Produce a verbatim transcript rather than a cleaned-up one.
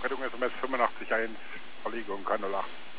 Rettung S M S fünfundachtzig eins, Verlegung, kein null acht.